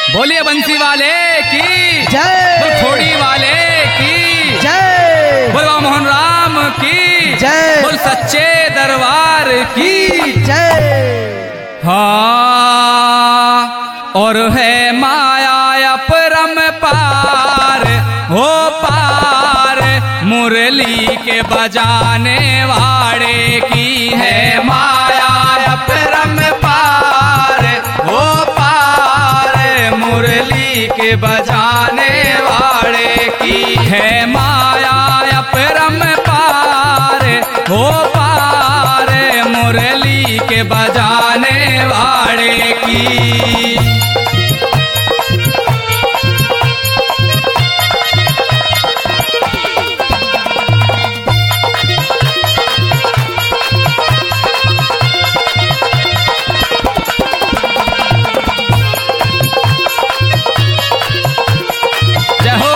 बोलिए बंसी वाले की जय, थोड़ी वाले की जय, बोल मोहन राम की जय, बोल सच्चे दरबार की जय। हाँ और है माया अपरम पार हो पार मुरली के बजाने वाले की है माया अपरम पार हो पार मुरली के बजाने वाले की है माया अपरम पार हो पार मुरली के बजाने वाले की। जय हो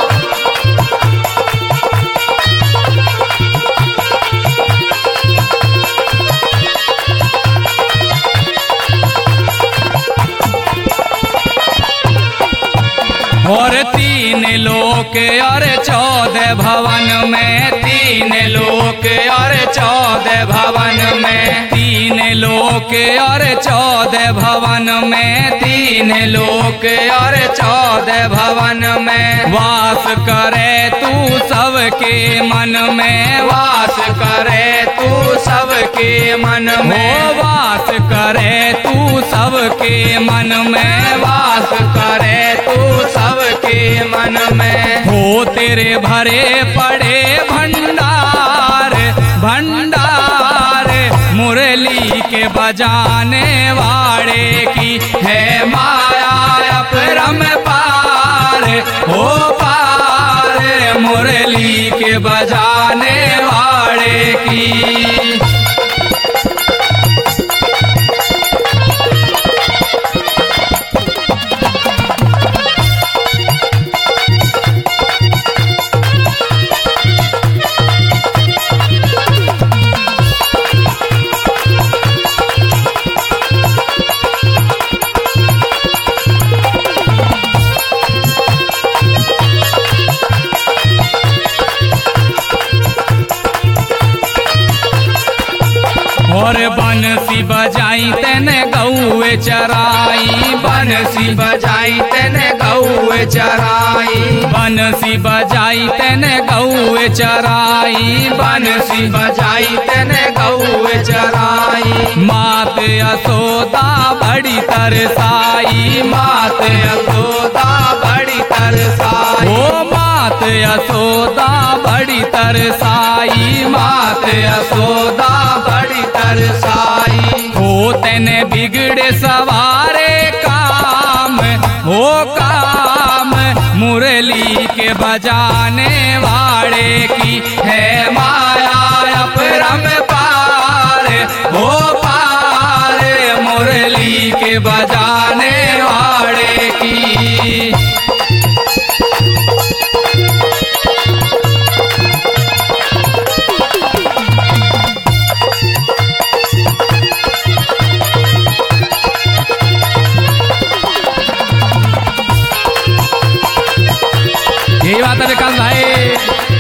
और तीन लोक और 14 भवन में, तीन लोक और 14 भवन में, तीन लोक और 14 भवन में, तीन लोक और 14 भवन में वास करे तू सबके मन में, वास करे तू सबके मन में, वास करे तू सबके मन में, वास करे तू सबके मन में। हो तेरे भरे पड़े भंडार भंडार मुरली के बजाने वाले की है माया अपरम पार हो पार मुरली के बजाने वाले की। और बंसी बजाई तेने गौए चराई, बंसी बजाई तेने गौए चराई, बंसी बजाई तेने गौए चराई, बंसी बजाई तेने गौए चराई। मात यशोदा बड़ी तरसाई, मात यशोदा बड़ी तरसाई, ओ मात यशोदा बड़ी तरसाई, मात यशोदा बड़ी तरसाई। हो तेने बिगड़े सवारे काम हो काम मुरली के बजाने वाले की है माया अपरम पार हो पार मुरली के बजाने वाले की। यही बात है विकास भाई।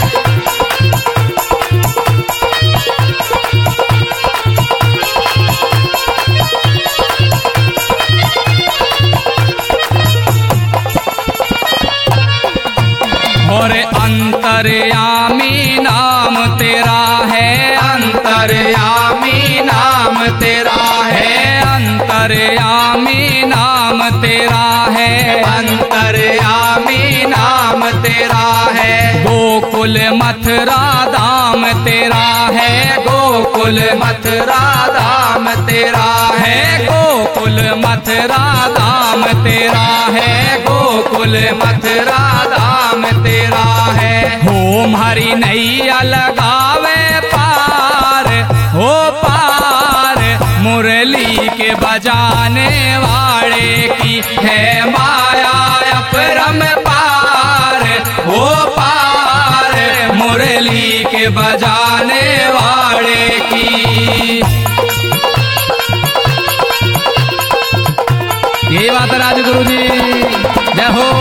और अंतर्यामी नाम तेरा है, अंतर्यामी नाम तेरा है, अंतर्यामी नाम तेरा है, अंतर्यामी नाम तेरा है। गोकुल मथुरा धाम तेरा है, गोकुल मथुरा धाम तेरा है, गोकुल मथुरा धाम तेरा है, गोकुल मथुरा धाम तेरा है। होम हरि नैया लगावे पार हो पार मुरली के बजाने वाले की है माया अपरम पार हो पार मुरली के बजाने वाले की। यही बात है राजगुरु जी, जय हो।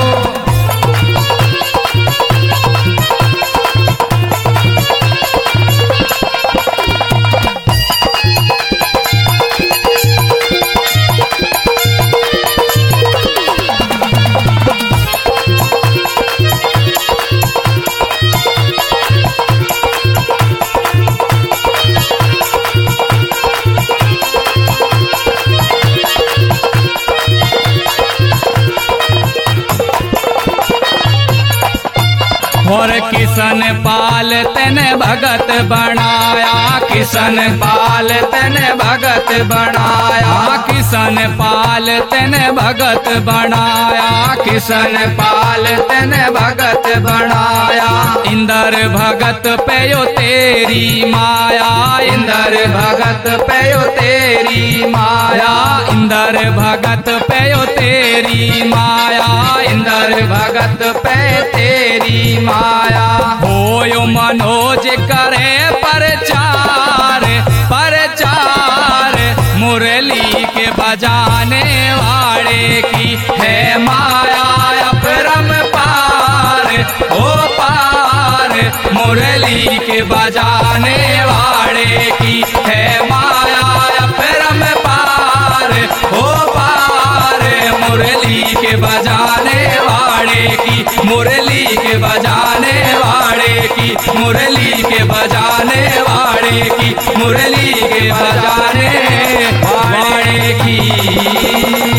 और किसन पाल तेने भगत बनाया, किसन पाल तेने भगत बनाया, किसन पाल तेने भगत बनाया, किसन पाल तेने भगत बनाया। इंदर भगत पेयो तेरी माया, इंदर भगत पेयो तेरी माया, इंदर भगत पेयो तेरी माया, इंदर भगत पे तेरी माया। होयो मनोज करे प्रचार, प्रचार मुरली के बजाने वाले की है माया अपरंपार, ओ पार मुरली के बजाने वाले की है माया अपरंपार, ओ पार मुरली के बजाने वाले की, मुरली के बजाने वाले की, मुरली के बजाने वाले की, मुरली के बजाने वाले की।